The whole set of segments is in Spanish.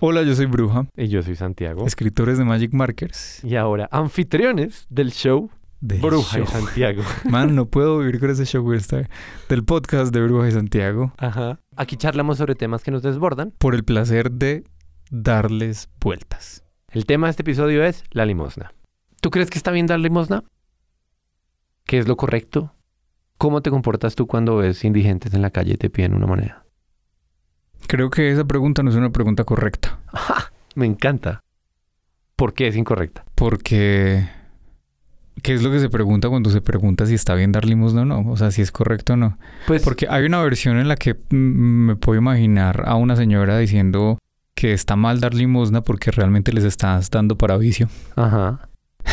Hola, yo soy Bruja. Y yo soy Santiago. Escritores de Magic Markers. Y ahora, anfitriones del show Bruja y Santiago. Man, no puedo vivir con ese show del podcast de Bruja y Santiago. Ajá. Aquí charlamos sobre temas que nos desbordan. Por el placer de darles vueltas. El tema de este episodio es la limosna. ¿Tú crees que está bien dar limosna? ¿Qué es lo correcto? ¿Cómo te comportas tú cuando ves indigentes en la calle y te piden una moneda? Creo que esa pregunta no es una pregunta correcta. ¡Ja! Me encanta. ¿Por qué es incorrecta? Porque... ¿qué es lo que se pregunta cuando se pregunta si está bien dar limosna o no? O sea, si es correcto o no. Pues... porque hay una versión en la que me puedo imaginar a una señora diciendo que está mal dar limosna porque realmente les estás dando para vicio. Ajá.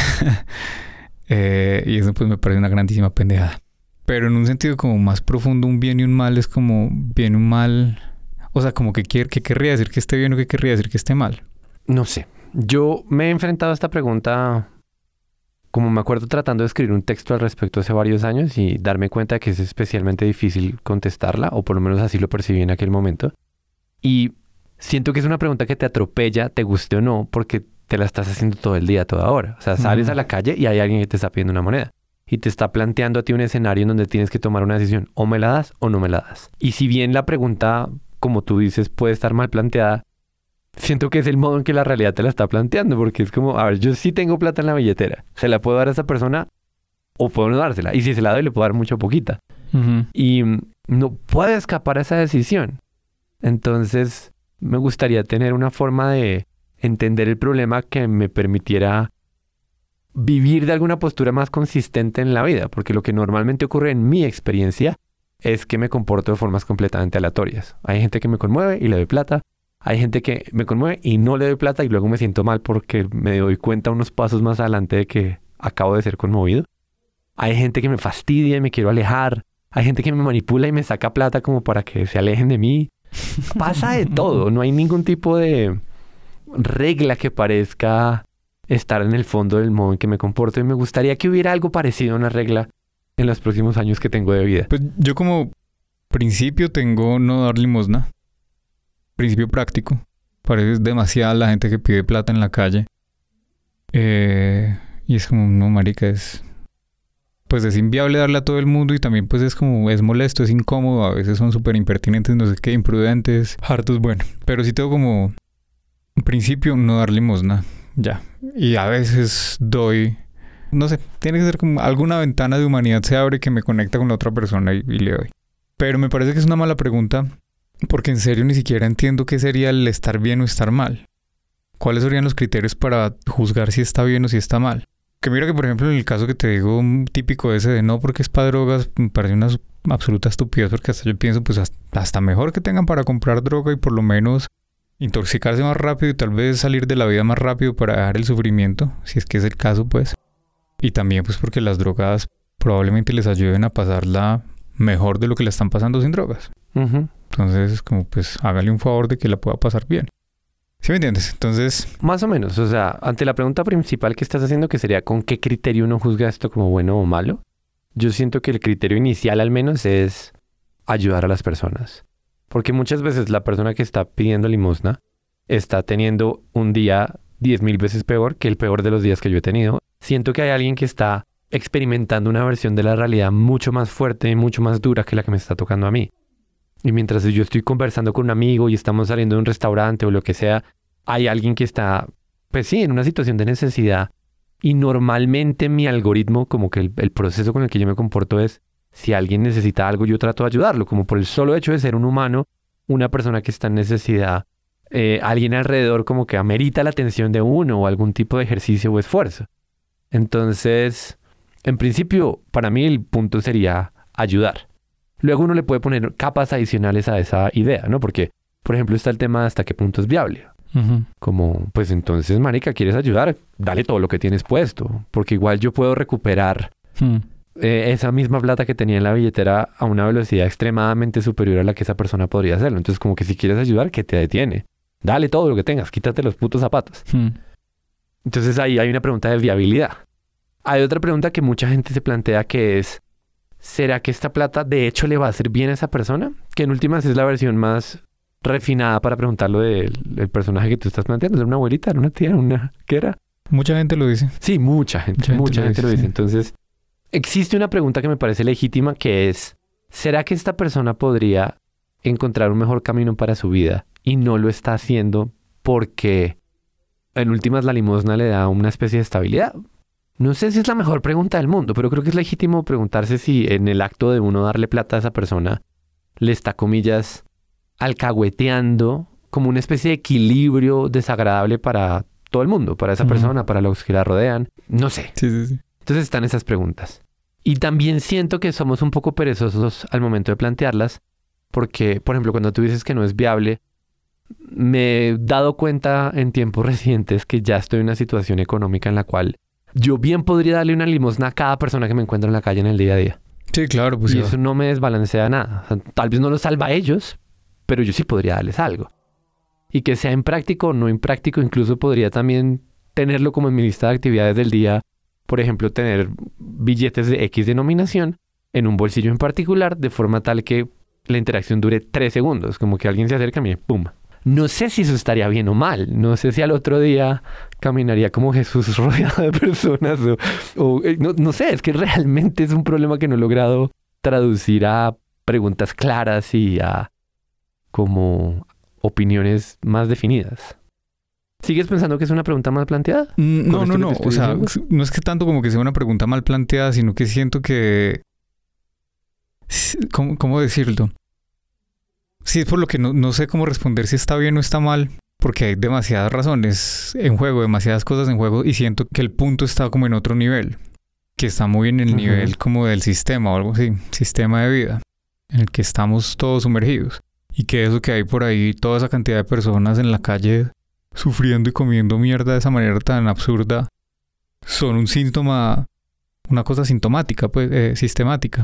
Y eso pues me parece una grandísima pendejada. Pero en un sentido como más profundo, un bien y un mal es como bien y un mal... o sea, como que querría decir que esté bien o que querría decir que esté mal. No sé. Yo me he enfrentado a esta pregunta, como me acuerdo tratando de escribir un texto al respecto hace varios años y darme cuenta que es especialmente difícil contestarla, o por lo menos así lo percibí en aquel momento. Y siento que es una pregunta que te atropella, te guste o no, porque te la estás haciendo todo el día, toda hora. O sea, sales a la calle y hay alguien que te está pidiendo una moneda. Y te está planteando a ti un escenario en donde tienes que tomar una decisión. O me la das o no me la das. Y si bien la pregunta, como tú dices, puede estar mal planteada, siento que es el modo en que la realidad te la está planteando. Porque es como, a ver, yo sí tengo plata en la billetera. ¿Se la puedo dar a esa persona o puedo no dársela? Y si se la doy, le puedo dar mucho poquita. Y no puedo escapar a esa decisión. Entonces, me gustaría tener una forma de entender el problema que me permitiera vivir de alguna postura más consistente en la vida, porque lo que normalmente ocurre en mi experiencia es que me comporto de formas completamente aleatorias. Hay gente que me conmueve y le doy plata, hay gente que me conmueve y no le doy plata y luego me siento mal porque me doy cuenta unos pasos más adelante de que acabo de ser conmovido. Hay gente que me fastidia y me quiero alejar, hay gente que me manipula y me saca plata como para que se alejen de mí. Pasa de todo, no hay ningún tipo de regla que parezca estar en el fondo del modo en que me comporto, y me gustaría que hubiera algo parecido a una regla en los próximos años que tengo de vida. Pues yo como principio tengo no dar limosna. Principio práctico. Parece demasiada la gente que pide plata en la calle. Y es como, no, marica, pues es inviable darle a todo el mundo, y también pues es como, es molesto, es incómodo, a veces son súper impertinentes, no sé qué, imprudentes, hartos, bueno. Pero sí tengo como principio no dar limosna. Ya. Y a veces doy... no sé, tiene que ser como alguna ventana de humanidad se abre que me conecta con la otra persona y le doy. Pero me parece que es una mala pregunta porque en serio ni siquiera entiendo qué sería el estar bien o estar mal. ¿Cuáles serían los criterios para juzgar si está bien o si está mal? Que mira que, por ejemplo, en el caso que te digo, un típico ese de no porque es para drogas, me parece una absoluta estupidez, porque hasta yo pienso, pues hasta mejor que tengan para comprar droga y por lo menos intoxicarse más rápido y tal vez salir de la vida más rápido para dejar el sufrimiento, si es que es el caso, pues. Y también pues porque las drogas probablemente les ayuden a pasarla mejor de lo que la están pasando sin drogas. Entonces es como, pues hágale un favor de que la pueda pasar bien. ¿Sí me entiendes? Entonces... más o menos, o sea, ante la pregunta principal que estás haciendo, que sería ¿con qué criterio uno juzga esto como bueno o malo? Yo siento que el criterio inicial al menos es ayudar a las personas. Porque muchas veces la persona que está pidiendo limosna está teniendo un día 10,000 veces peor que el peor de los días que yo he tenido. Siento que hay alguien que está experimentando una versión de la realidad mucho más fuerte y mucho más dura que la que me está tocando a mí. Y mientras yo estoy conversando con un amigo y estamos saliendo de un restaurante o lo que sea, hay alguien que está, pues sí, en una situación de necesidad. Y normalmente mi algoritmo, como que el proceso con el que yo me comporto es, si alguien necesita algo, yo trato de ayudarlo, como por el solo hecho de ser un humano, una persona que está en necesidad, alguien alrededor como que amerita la atención de uno o algún tipo de ejercicio o esfuerzo. Entonces, en principio, para mí el punto sería ayudar. Luego uno le puede poner capas adicionales a esa idea, ¿no? Porque, por ejemplo, está el tema de hasta qué punto es viable. Como, pues entonces, marica, ¿quieres ayudar? Dale todo lo que tienes puesto. Porque igual yo puedo recuperar esa misma plata que tenía en la billetera a una velocidad extremadamente superior a la que esa persona podría hacerlo. Entonces, como que si quieres ayudar, ¿qué te detiene? Dale todo lo que tengas, quítate los putos zapatos. Entonces ahí hay una pregunta de viabilidad. Hay otra pregunta que mucha gente se plantea, que es, ¿será que esta plata de hecho le va a hacer bien a esa persona? Que en últimas es la versión más refinada para preguntarlo del personaje que tú estás planteando. ¿Era una abuelita? ¿Era una tía? ¿Qué era? Mucha gente lo dice. Sí, mucha gente lo dice. Sí. Entonces, existe una pregunta que me parece legítima, que es, ¿será que esta persona podría encontrar un mejor camino para su vida y no lo está haciendo porque en últimas la limosna le da una especie de estabilidad? No sé si es la mejor pregunta del mundo, pero creo que es legítimo preguntarse si en el acto de uno darle plata a esa persona le está, comillas, alcahueteando como una especie de equilibrio desagradable para todo el mundo, para esa persona, para los que la rodean. No sé. Sí. Entonces están esas preguntas. Y también siento que somos un poco perezosos al momento de plantearlas, porque, por ejemplo, cuando tú dices que no es viable, me he dado cuenta en tiempos recientes que ya estoy en una situación económica en la cual yo bien podría darle una limosna a cada persona que me encuentro en la calle en el día a día. Sí, claro. Pues y eso no me desbalancea nada. O sea, tal vez no los salva a ellos, pero yo sí podría darles algo. Y que sea impráctico o no impráctico, incluso podría también tenerlo como en mi lista de actividades del día. Por ejemplo, tener billetes de X denominación en un bolsillo en particular, de forma tal que la interacción dure 3 segundos. Como que alguien se acerca a mí, ¡pum! No sé si eso estaría bien o mal. No sé si al otro día caminaría como Jesús rodeado de personas. No sé, es que realmente es un problema que no he logrado traducir a preguntas claras y a como opiniones más definidas. ¿Sigues pensando que es una pregunta mal planteada? No. O sea, no es que tanto como que sea una pregunta mal planteada, sino que siento que... ¿Cómo decirlo? Sí, es por lo que no sé cómo responder si está bien o está mal, porque hay demasiadas razones en juego, demasiadas cosas en juego, y siento que el punto está como en otro nivel, que está muy en el nivel como del sistema o algo así, sistema de vida, en el que estamos todos sumergidos. Y que eso que hay por ahí, toda esa cantidad de personas en la calle sufriendo y comiendo mierda de esa manera tan absurda, son un síntoma, una cosa sintomática, pues, sistemática.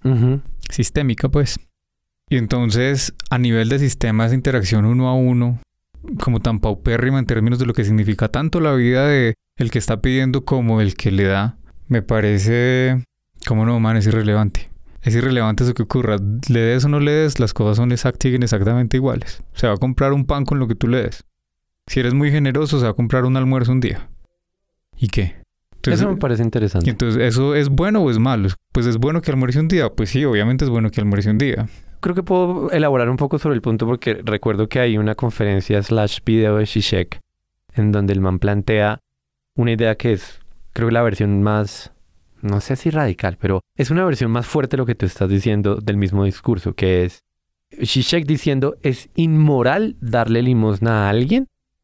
Sistémica, pues. Y entonces, a nivel de sistemas de interacción uno a uno, como tan paupérrima en términos de lo que significa tanto la vida de el que está pidiendo como el que le da, me parece, como no, man, es irrelevante. Es irrelevante eso que ocurra. Le des o no le des, las cosas siguen exactamente iguales. Se va a comprar un pan con lo que tú le des. Si eres muy generoso, se va a comprar un almuerzo un día. ¿Y qué? Entonces, eso me parece interesante. Y entonces, ¿eso es bueno o es malo? Pues es bueno que almuerce un día. Pues sí, obviamente es bueno que almuerce un día. Creo que puedo elaborar un poco sobre el punto porque recuerdo que hay una conferencia / video de Zizek en donde el man plantea una idea que es, creo que la versión más, no sé si radical, pero es una versión más fuerte de lo que tú estás diciendo del mismo discurso, que es Zizek diciendo es inmoral darle limosna a alguien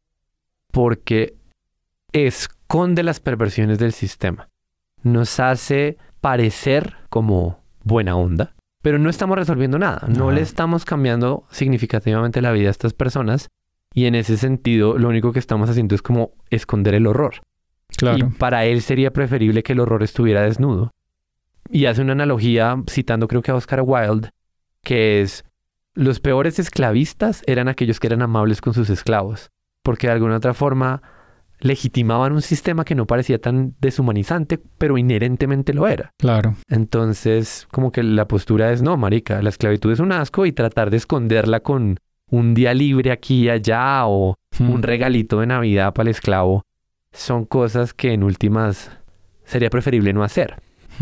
porque esconde las perversiones del sistema. Nos hace parecer como buena onda, pero no estamos resolviendo nada. No le estamos cambiando significativamente la vida a estas personas y en ese sentido lo único que estamos haciendo es como esconder el horror. Claro. Y para él sería preferible que el horror estuviera desnudo. Y hace una analogía citando creo que a Oscar Wilde, que es los peores esclavistas eran aquellos que eran amables con sus esclavos, porque de alguna otra forma legitimaban un sistema que no parecía tan deshumanizante, pero inherentemente lo era. Claro. Entonces, como que la postura es, no, marica, la esclavitud es un asco y tratar de esconderla con un día libre aquí y allá o un regalito de Navidad para el esclavo son cosas que en últimas sería preferible no hacer.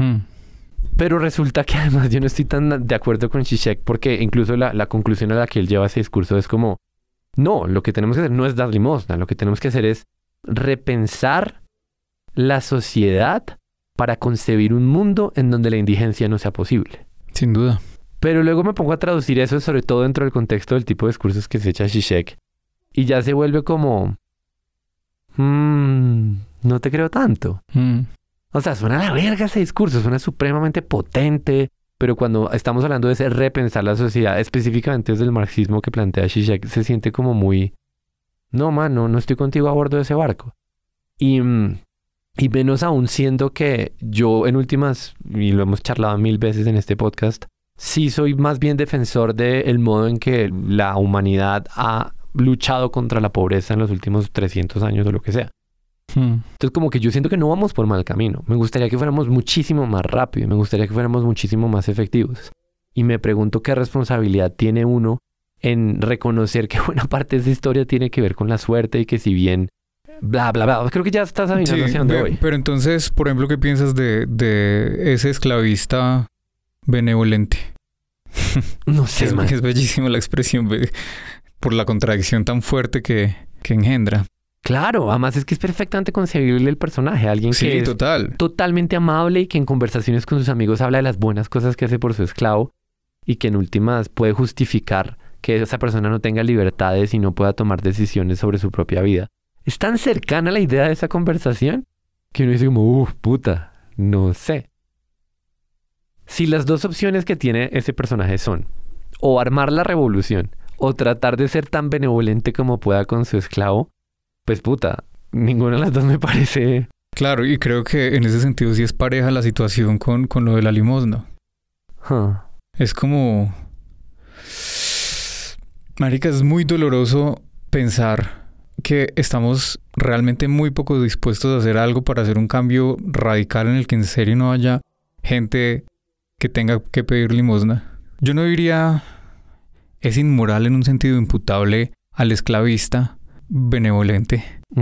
Pero resulta que además yo no estoy tan de acuerdo con Zizek porque incluso la conclusión a la que él lleva ese discurso es como, no, lo que tenemos que hacer no es dar limosna, lo que tenemos que hacer es repensar la sociedad para concebir un mundo en donde la indigencia no sea posible. Sin duda. Pero luego me pongo a traducir eso, sobre todo dentro del contexto del tipo de discursos que se echa Zizek, y ya se vuelve como, no te creo tanto. O sea, suena a la verga ese discurso, suena supremamente potente, pero cuando estamos hablando de ese repensar la sociedad, específicamente desde el marxismo que plantea Zizek, se siente como muy, no, mano, no estoy contigo a bordo de ese barco. Y menos aún siendo que yo en últimas, y lo hemos charlado 1000 veces en este podcast, sí soy más bien defensor del modo en que la humanidad ha luchado contra la pobreza en los últimos 300 años o lo que sea. Entonces como que yo siento que no vamos por mal camino. Me gustaría que fuéramos muchísimo más rápido, me gustaría que fuéramos muchísimo más efectivos. Y me pregunto qué responsabilidad tiene uno en reconocer que buena parte de esa historia tiene que ver con la suerte y que si bien bla, bla, bla. Creo que ya estás adivinando hacia dónde voy. Pero entonces, por ejemplo, ¿qué piensas de ese esclavista benevolente? No sé, man. Es bellísima la expresión por la contradicción tan fuerte que engendra. Claro, además es que es perfectamente concebible el personaje. Alguien que es totalmente amable y que en conversaciones con sus amigos habla de las buenas cosas que hace por su esclavo y que en últimas puede justificar que esa persona no tenga libertades y no pueda tomar decisiones sobre su propia vida. Es tan cercana la idea de esa conversación que uno dice como, puta, no sé. Si las dos opciones que tiene ese personaje son o armar la revolución o tratar de ser tan benevolente como pueda con su esclavo, pues puta, ninguna de las dos me parece... Claro, y creo que en ese sentido sí es pareja la situación con lo de la limosna. Es como... Marica, es muy doloroso pensar que estamos realmente muy poco dispuestos a hacer algo para hacer un cambio radical en el que en serio no haya gente que tenga que pedir limosna. Yo no diría es inmoral en un sentido imputable al esclavista benevolente.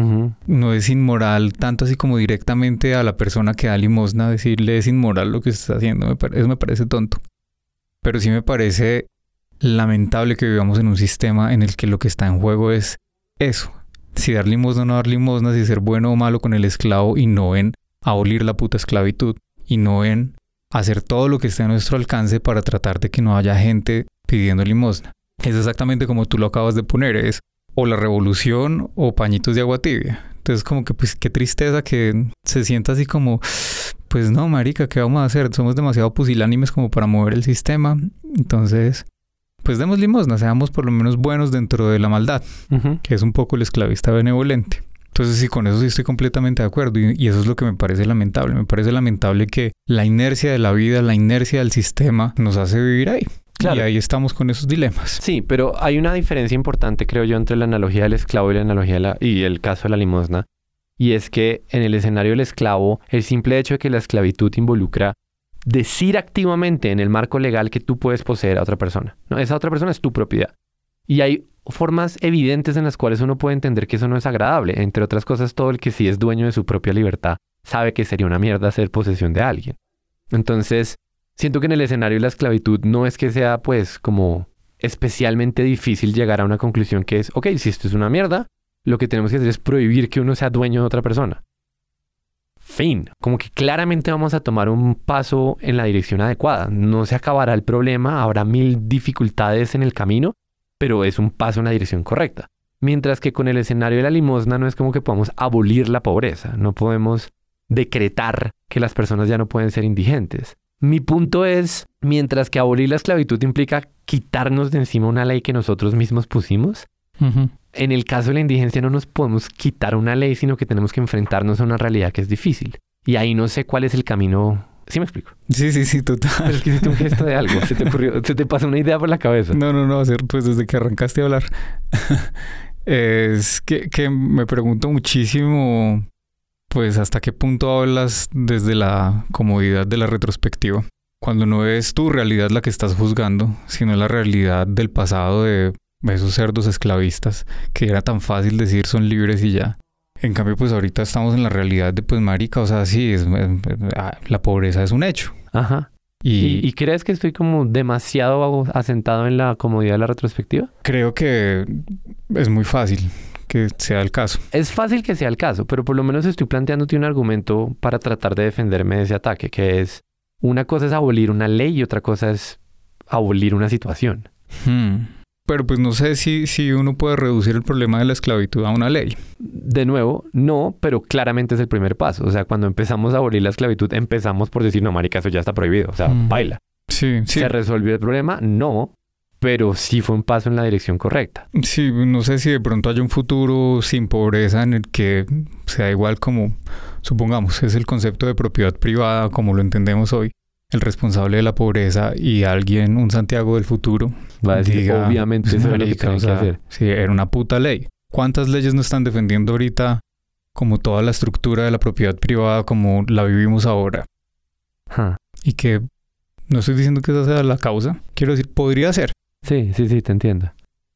No es inmoral tanto así como directamente a la persona que da limosna decirle es inmoral lo que está haciendo. Eso me parece tonto. Pero sí me parece lamentable que vivamos en un sistema en el que lo que está en juego es eso. Si dar limosna o no dar limosna, si ser bueno o malo con el esclavo y no en abolir la puta esclavitud y no en hacer todo lo que esté a nuestro alcance para tratar de que no haya gente pidiendo limosna. Es exactamente como tú lo acabas de poner, es o la revolución o pañitos de agua tibia. Entonces como que pues qué tristeza que se sienta así como pues no, marica, ¿qué vamos a hacer? Somos demasiado pusilánimes como para mover el sistema. Entonces pues demos limosna, seamos por lo menos buenos dentro de la maldad, que es un poco el esclavista benevolente. Entonces sí, con eso sí estoy completamente de acuerdo y eso es lo que me parece lamentable. Me parece lamentable que la inercia de la vida, la inercia del sistema nos hace vivir ahí. Claro. Y ahí estamos con esos dilemas. Sí, pero hay una diferencia importante, creo yo, entre la analogía del esclavo y la analogía y el caso de la limosna. Y es que en el escenario del esclavo, el simple hecho de que la esclavitud involucra decir activamente en el marco legal que tú puedes poseer a otra persona. No, esa otra persona es tu propiedad. Y hay formas evidentes en las cuales uno puede entender que eso no es agradable. Entre otras cosas, todo el que sí es dueño de su propia libertad sabe que sería una mierda ser posesión de alguien. Entonces, siento que en el escenario de la esclavitud no es que sea, pues, como especialmente difícil llegar a una conclusión que es, ok, si esto es una mierda, lo que tenemos que hacer es prohibir que uno sea dueño de otra persona. Fin. Como que claramente vamos a tomar un paso en la dirección adecuada. No se acabará el problema, habrá 1000 dificultades en el camino, pero es un paso en la dirección correcta. Mientras que con el escenario de la limosna no es como que podamos abolir la pobreza. No podemos decretar que las personas ya no pueden ser indigentes. Mi punto es, mientras que abolir la esclavitud implica quitarnos de encima una ley que nosotros mismos pusimos, en el caso de la indigencia no nos podemos quitar una ley, sino que tenemos que enfrentarnos a una realidad que es difícil. Y ahí no sé cuál es el camino. ¿Sí me explico? Sí, total. Pero es que hiciste un gesto de algo. Se te ocurrió, se te pasó una idea por la cabeza. No, pues desde que arrancaste a hablar. Es que me pregunto muchísimo, pues hasta qué punto hablas desde la comodidad de la retrospectiva. Cuando no es tu realidad la que estás juzgando, sino la realidad del pasado de esos cerdos esclavistas, que era tan fácil decir son libres y ya. En cambio, pues ahorita estamos en la realidad de, pues marica, o sea, sí, la pobreza es un hecho. Ajá. ¿Y crees que estoy como demasiado asentado en la comodidad de la retrospectiva? Creo que es muy fácil que sea el caso. Es fácil que sea el caso, pero por lo menos estoy planteándote un argumento para tratar de defenderme de ese ataque, que es, una cosa es abolir una ley y otra cosa es abolir una situación. Pero pues no sé si uno puede reducir el problema de la esclavitud a una ley. De nuevo, no, pero claramente es el primer paso. O sea, cuando empezamos a abolir la esclavitud, empezamos por decir, no, marica, eso ya está prohibido. O sea, baila. Sí. ¿Se resolvió el problema? No, pero sí fue un paso en la dirección correcta. Sí, no sé si de pronto haya un futuro sin pobreza en el que sea igual como, supongamos, es el concepto de propiedad privada como lo entendemos hoy. El responsable de la pobreza y alguien, un Santiago del futuro, va a decir, diga, obviamente eso es lo que tienen que hacer. Sí, era una puta ley. ¿Cuántas leyes no están defendiendo ahorita como toda la estructura de la propiedad privada como la vivimos ahora? Y que no estoy diciendo que esa sea la causa. Quiero decir, podría ser. Sí, te entiendo.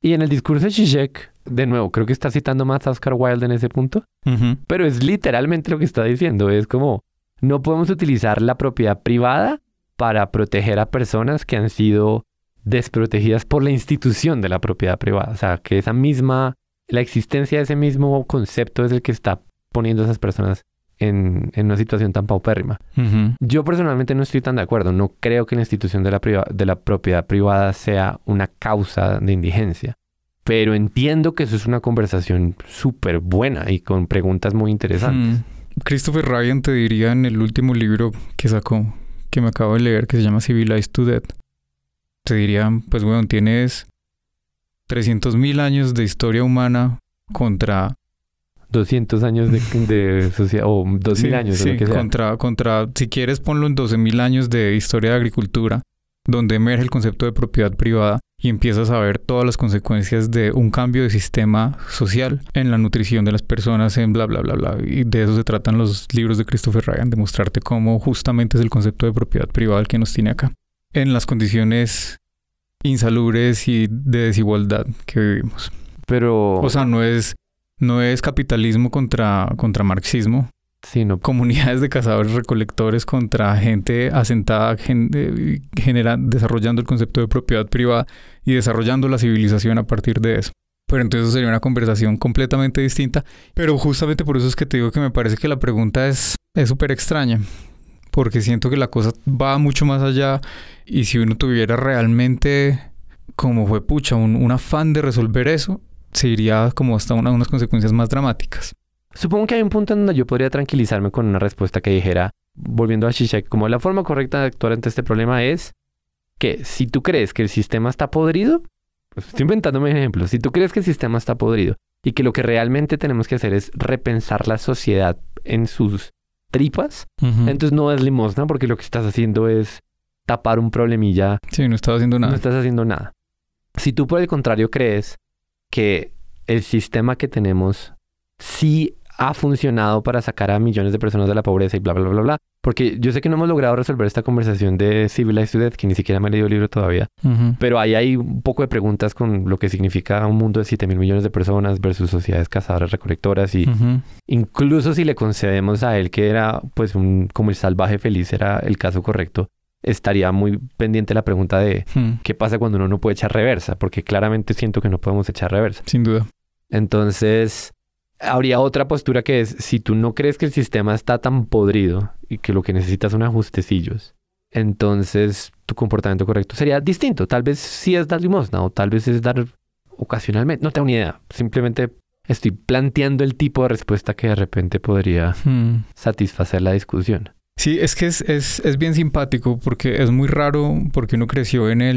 Y en el discurso de Zizek, de nuevo, creo que está citando más a Oscar Wilde en ese punto, pero es literalmente lo que está diciendo. Es como, no podemos utilizar la propiedad privada para proteger a personas que han sido desprotegidas por la institución de la propiedad privada. O sea, que la existencia de ese mismo concepto es el que está poniendo a esas personas en una situación tan paupérrima. Yo personalmente no estoy tan de acuerdo. No creo que la institución de la propiedad privada sea una causa de indigencia. Pero entiendo que eso es una conversación súper buena y con preguntas muy interesantes. Christopher Ryan te diría en el último libro que sacó, que me acabo de leer, que se llama Civilized to Death, te diría, pues bueno, tienes 300.000 años de historia humana contra 200 años de sociedad, o 2000 años, sí, o lo que sea. contra, si quieres, ponlo en 12.000 años de historia de agricultura, donde emerge el concepto de propiedad privada y empiezas a ver todas las consecuencias de un cambio de sistema social en la nutrición de las personas, en bla, bla, bla, bla. Y de eso se tratan los libros de Christopher Ryan, de mostrarte cómo justamente es el concepto de propiedad privada el que nos tiene acá, en las condiciones insalubres y de desigualdad que vivimos. Pero... O sea, no es capitalismo contra marxismo. Sí, no. Comunidades de cazadores-recolectores contra gente asentada, desarrollando el concepto de propiedad privada y desarrollando la civilización a partir de eso. Pero entonces sería una conversación completamente distinta. Pero justamente por eso es que te digo que me parece que la pregunta es súper extraña. Porque siento que la cosa va mucho más allá. Y si uno tuviera realmente, como fue pucha, un afán de resolver eso, se iría como hasta unas consecuencias más dramáticas. Supongo que hay un punto en donde yo podría tranquilizarme con una respuesta que dijera, volviendo a Zizek, como la forma correcta de actuar ante este problema es que si tú crees que el sistema está podrido, pues estoy inventándome un ejemplo, si tú crees que el sistema está podrido y que lo que realmente tenemos que hacer es repensar la sociedad en sus tripas, entonces no es limosna porque lo que estás haciendo es tapar un problemilla. Sí, no estás haciendo nada. No estás haciendo nada. Si tú por el contrario crees que el sistema que tenemos sí ha funcionado para sacar a millones de personas de la pobreza y bla, bla, bla, bla. Porque yo sé que no hemos logrado resolver esta conversación de Civilized to Death, que ni siquiera me he leído el libro todavía. Pero ahí hay un poco de preguntas con lo que significa un mundo de 7.000 millones de personas versus sociedades cazadoras recolectoras. Y incluso si le concedemos a él que era pues como el salvaje feliz era el caso correcto, estaría muy pendiente la pregunta de qué pasa cuando uno no puede echar reversa. Porque claramente siento que no podemos echar reversa. Sin duda. Entonces... habría otra postura que es, si tú no crees que el sistema está tan podrido y que lo que necesitas son ajustecillos, entonces tu comportamiento correcto sería distinto. Tal vez sí es dar limosna o tal vez es dar ocasionalmente. No tengo ni idea. Simplemente estoy planteando el tipo de respuesta que de repente podría satisfacer la discusión. Sí, es que es bien simpático porque es muy raro porque uno creció en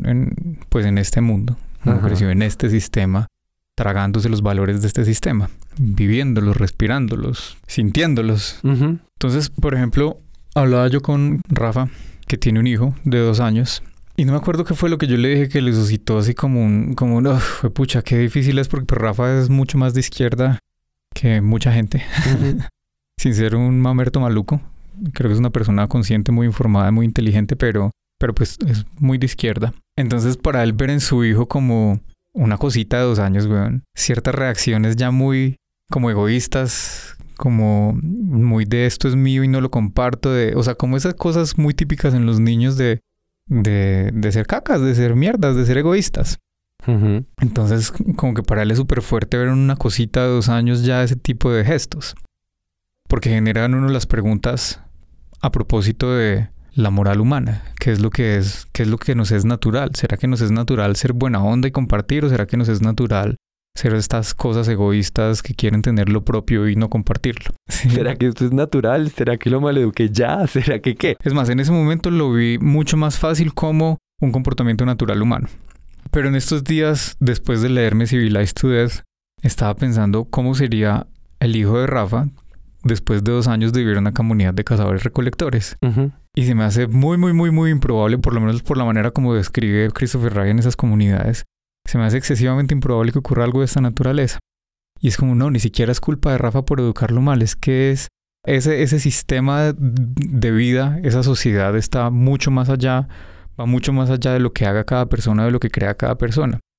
este mundo. Uno creció en este sistema, tragándose los valores de este sistema, viviéndolos, respirándolos, sintiéndolos. Entonces, por ejemplo, hablaba yo con Rafa, que tiene un hijo de 2 años, y no me acuerdo qué fue lo que yo le dije que le suscitó así como un pucha, qué difícil es, porque pues, Rafa es mucho más de izquierda que mucha gente, sin ser un mamerto maluco. Creo que es una persona consciente, muy informada, muy inteligente, pero pues es muy de izquierda. Entonces, para él ver en su hijo como una cosita de 2 años, weón, ciertas reacciones ya muy como egoístas, como muy de esto es mío y no lo comparto, o sea, como esas cosas muy típicas en los niños de ser cacas, de ser mierdas, de ser egoístas. Entonces, como que para él es súper fuerte ver en una cosita de 2 años ya ese tipo de gestos. Porque generan uno las preguntas a propósito de la moral humana, qué es lo que nos es natural. ¿Será que nos es natural ser buena onda y compartir? ¿O será que nos es natural ser estas cosas egoístas que quieren tener lo propio y no compartirlo? ¿Sí? ¿Será que esto es natural? ¿Será que lo maleduqué ya? ¿Será que qué? Es más, en ese momento lo vi mucho más fácil como un comportamiento natural humano. Pero en estos días, después de leerme Civilized to Death, estaba pensando cómo sería el hijo de Rafa después de 2 años de vivir en una comunidad de cazadores-recolectores. Y se me hace muy, muy, muy, muy improbable, por lo menos por la manera como describe Christopher Ryan esas comunidades, se me hace excesivamente improbable que ocurra algo de esta naturaleza. Y es como, no, ni siquiera es culpa de Rafa por educarlo mal, es que ese sistema de vida, esa sociedad está mucho más allá, va mucho más allá de lo que haga cada persona, de lo que crea cada persona.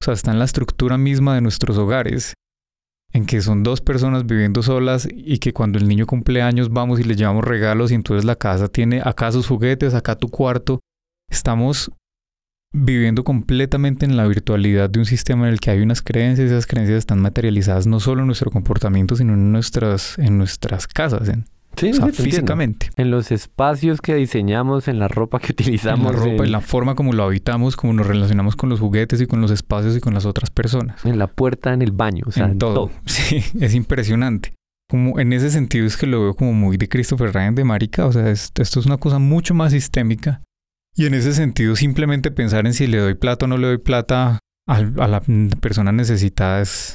O sea, está en la estructura misma de nuestros hogares, en que son dos personas viviendo solas y que cuando el niño cumple años vamos y le llevamos regalos y entonces la casa tiene acá sus juguetes, acá tu cuarto. Estamos viviendo completamente en la virtualidad de un sistema en el que hay unas creencias y esas creencias están materializadas no solo en nuestro comportamiento, sino en nuestras casas, Sí, o sea, sí, físicamente. En los espacios que diseñamos, en la ropa que utilizamos. En la forma como lo habitamos, como nos relacionamos con los juguetes y con los espacios y con las otras personas. En la puerta, en el baño, o sea, en todo. Sí, es impresionante. Como en ese sentido es que lo veo como muy de Christopher Ryan de marica, o sea, esto es una cosa mucho más sistémica. Y en ese sentido simplemente pensar en si le doy plata o no le doy plata a la persona necesitada es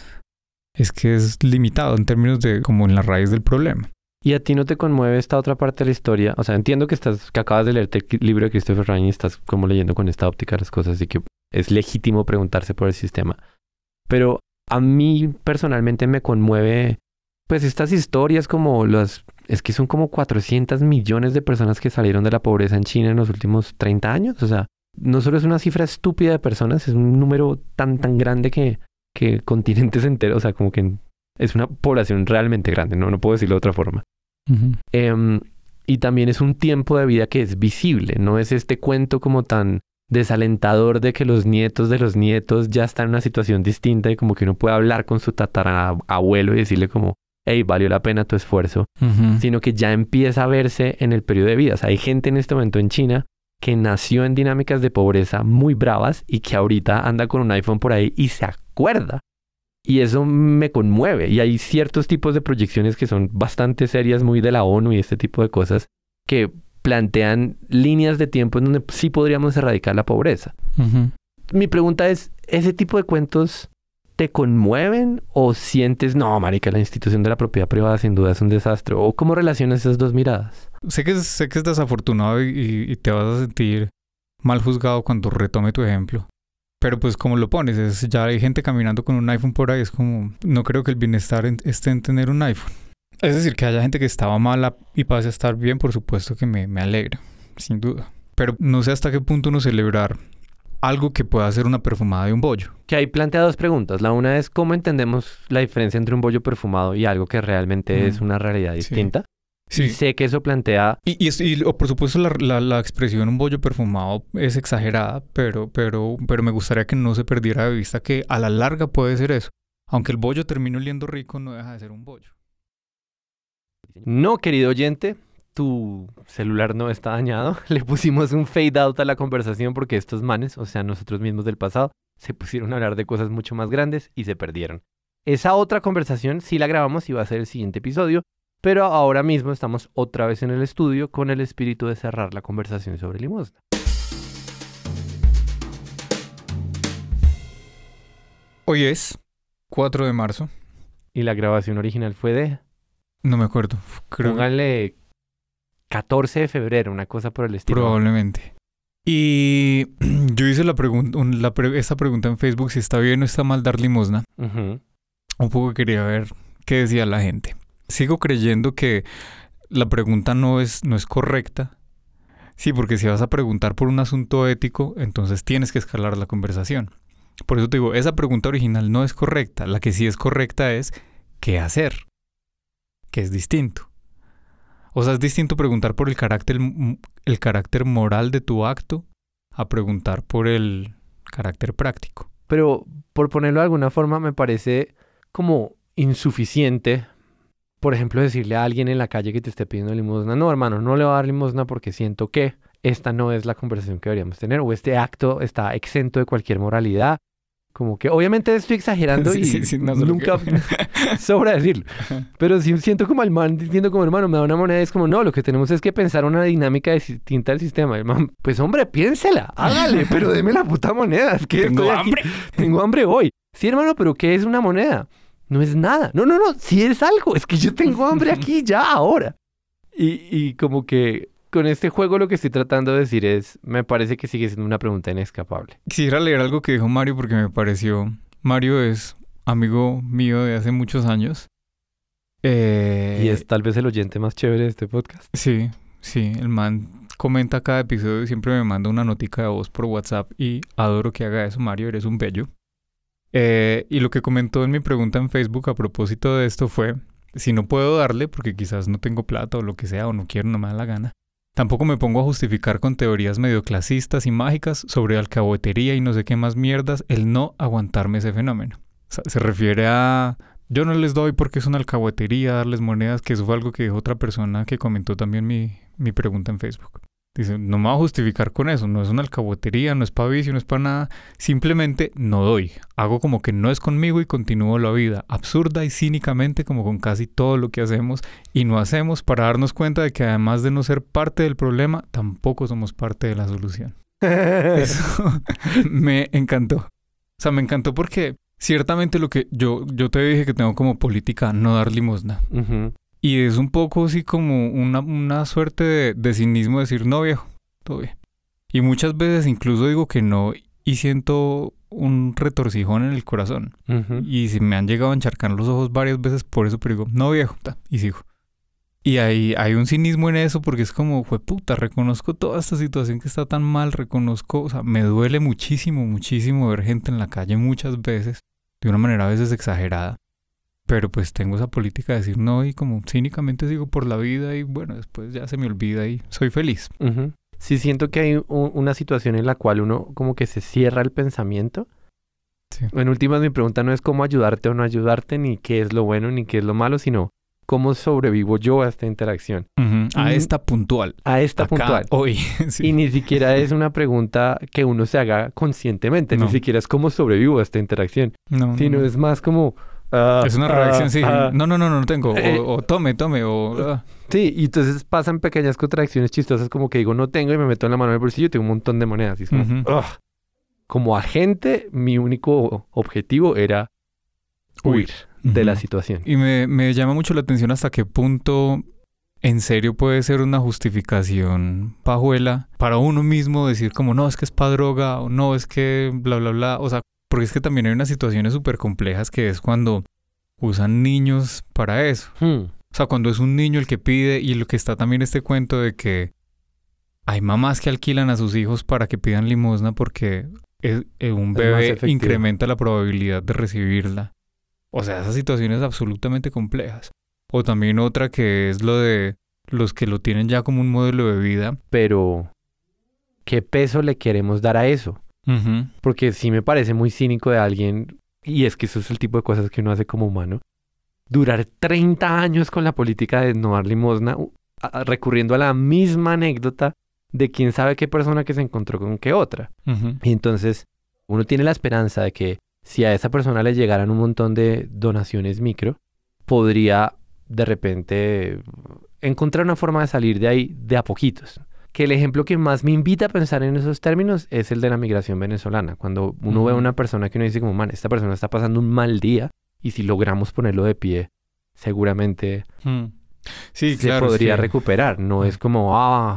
que es limitado en términos de como en la raíz del problema. ¿Y a ti no te conmueve esta otra parte de la historia? O sea, entiendo que acabas de leerte el libro de Christopher Ryan y estás como leyendo con esta óptica las cosas y que es legítimo preguntarse por el sistema. Pero a mí personalmente me conmueve pues estas historias como es que son como 400 millones de personas que salieron de la pobreza en China en los últimos 30 años. O sea, no solo es una cifra estúpida de personas, es un número tan grande que continentes enteros, o sea, como que es una población realmente grande, no puedo decirlo de otra forma. Uh-huh. Y también es un tiempo de vida que es visible, no es este cuento como tan desalentador de que los nietos de los nietos ya están en una situación distinta y como que uno puede hablar con su tatarabuelo y decirle como, hey, valió la pena tu esfuerzo, Uh-huh. sino que ya empieza a verse en el periodo de vida. O sea, hay gente en este momento en China que nació en dinámicas de pobreza muy bravas y que ahorita anda con un iPhone por ahí y se acuerda. Y eso me conmueve. Y hay ciertos tipos de proyecciones que son bastante serias, muy de la ONU y este tipo de cosas, que plantean líneas de tiempo en donde sí podríamos erradicar la pobreza. Uh-huh. Mi pregunta es, ¿ese tipo de cuentos te conmueven o sientes, no, marica, la institución de la propiedad privada sin duda es un desastre? ¿O cómo relacionas esas dos miradas? Sé que es desafortunado y te vas a sentir mal juzgado cuando retome tu ejemplo. Pero pues como lo pones, ya hay gente caminando con un iPhone por ahí, es como, no creo que el bienestar esté en tener un iPhone. Es decir, que haya gente que estaba mala y pase a estar bien, por supuesto que me alegra, sin duda. Pero no sé hasta qué punto uno celebrar algo que pueda ser una perfumada de un bollo. Que ahí plantea dos preguntas. La una es, ¿cómo entendemos la diferencia entre un bollo perfumado y algo que realmente es una realidad distinta? Sí. Y sé que eso plantea... Por supuesto la expresión un bollo perfumado es exagerada, pero me gustaría que no se perdiera de vista que a la larga puede ser eso. Aunque el bollo termine oliendo rico, no deja de ser un bollo. No, querido oyente, tu celular no está dañado. Le pusimos un fade out a la conversación porque estos manes, o sea, nosotros mismos del pasado, se pusieron a hablar de cosas mucho más grandes y se perdieron. Esa otra conversación sí la grabamos y va a ser el siguiente episodio. Pero ahora mismo estamos otra vez en el estudio con el espíritu de cerrar la conversación sobre limosna. Hoy es 4 de marzo. Y la grabación original fue de... No me acuerdo. Pónganle 14 de febrero, una cosa por el estilo. Probablemente. Y yo hice esta pregunta en Facebook, si está bien o está mal dar limosna. Uh-huh. Un poco quería ver qué decía la gente. Sigo creyendo que la pregunta no es correcta. Sí, porque si vas a preguntar por un asunto ético, entonces tienes que escalar la conversación. Por eso te digo, esa pregunta original no es correcta. La que sí es correcta es ¿qué hacer? Que es distinto. O sea, es distinto preguntar por el carácter moral de tu acto a preguntar por el carácter práctico. Pero, por ponerlo de alguna forma, me parece como insuficiente. Por ejemplo, decirle a alguien en la calle que te esté pidiendo limosna, no, hermano, no le voy a dar limosna porque siento que esta no es la conversación que deberíamos tener o este acto está exento de cualquier moralidad. Como que obviamente estoy exagerando nunca sobra decirlo. Pero si siento como el man diciendo como, hermano, me da una moneda, es como, no, lo que tenemos es que pensar una dinámica distinta del sistema. El man, pues hombre, piénsela, hágale, pero deme la puta moneda. Es que tengo hambre. Tengo hambre hoy. Sí, hermano, pero ¿qué es una moneda? No es nada. No, sí es algo. Es que yo tengo hambre aquí ya, ahora. Y como que con este juego lo que estoy tratando de decir es, me parece que sigue siendo una pregunta inescapable. Quisiera leer algo que dijo Mario porque me pareció... Mario es amigo mío de hace muchos años. Y es tal vez el oyente más chévere de este podcast. Sí. El man comenta cada episodio y siempre me manda una notica de voz por WhatsApp y adoro que haga eso. Mario, eres un bello. Y lo que comentó en mi pregunta en Facebook a propósito de esto fue, si no puedo darle, porque quizás no tengo plata o lo que sea, o no quiero, no me da la gana, tampoco me pongo a justificar con teorías medio clasistas y mágicas sobre alcahuetería y no sé qué más mierdas el no aguantarme ese fenómeno. O sea, se refiere a... Yo no les doy porque es una alcahuetería darles monedas, que eso fue algo que dijo otra persona que comentó también mi pregunta en Facebook. Dice, no me voy a justificar con eso, no es una alcahuetería, no es para vicio, no es para nada. Simplemente no doy. Hago como que no es conmigo y continúo la vida, absurda y cínicamente como con casi todo lo que hacemos y no hacemos para darnos cuenta de que además de no ser parte del problema, tampoco somos parte de la solución. Eso me encantó. O sea, me encantó porque ciertamente lo que yo te dije que tengo como política no dar limosna. Ujú. Y es un poco así como una suerte de cinismo decir, no viejo, todo bien. Y muchas veces incluso digo que no y siento un retorcijón en el corazón. Ujú. Y se me han llegado a encharcar los ojos varias veces por eso, pero digo, no viejo, y sigo. Y hay un cinismo en eso porque es como, fue puta, reconozco toda esta situación que está tan mal, reconozco, o sea, me duele muchísimo, muchísimo ver gente en la calle muchas veces, de una manera a veces exagerada. Pero pues tengo esa política de decir no y como cínicamente sigo por la vida y bueno, después ya se me olvida y soy feliz. Ujú. Sí, siento que hay una situación en la cual uno como que se cierra el pensamiento. Sí. En últimas, mi pregunta no es cómo ayudarte o no ayudarte, ni qué es lo bueno, ni qué es lo malo, sino cómo sobrevivo yo a esta interacción. Uh-huh. A esta puntual. A esta Acá, puntual. Hoy. Sí. Y ni siquiera es una pregunta que uno se haga conscientemente, No. ni siquiera es cómo sobrevivo a esta interacción, No, sino no. es más como... Es una reacción, sí. No tengo. Eh, O tome, o... Sí, y entonces pasan pequeñas contracciones chistosas como que digo no tengo y me meto en la mano en el bolsillo y tengo un montón de monedas. Y es como, Ujú. ugh. Como agente, mi único objetivo era huir de la Ujú. situación. Y me llama mucho la atención hasta qué punto en serio puede ser una justificación pajuela para uno mismo decir como no, es que es pa' droga o no, es que bla, bla, bla. O sea, porque es que también hay unas situaciones súper complejas que es cuando usan niños para eso. O sea, cuando es un niño el que pide y lo que está también este cuento de que hay mamás que alquilan a sus hijos para que pidan limosna porque un más bebé efectivo. incrementa la probabilidad de recibirla. O sea, esas situaciones absolutamente complejas. O también otra que es lo de los que lo tienen ya como un modelo de vida. Pero, ¿qué peso le queremos dar a eso? Ujú. Porque sí me parece muy cínico de alguien, y es que eso es el tipo de cosas que uno hace como humano, durar 30 años con la política de no dar limosna, recurriendo a la misma anécdota de quién sabe qué persona que se encontró con qué otra. Ujú. Y entonces uno tiene la esperanza de que si a esa persona le llegaran un montón de donaciones micro, podría de repente encontrar una forma de salir de ahí de a poquitos. Que el ejemplo que más me invita a pensar en esos términos es el de la migración venezolana. Cuando uno ve a una persona que uno dice como, man, esta persona está pasando un mal día y si logramos ponerlo de pie, seguramente Sí, se claro. podría es que- recuperar. No es como,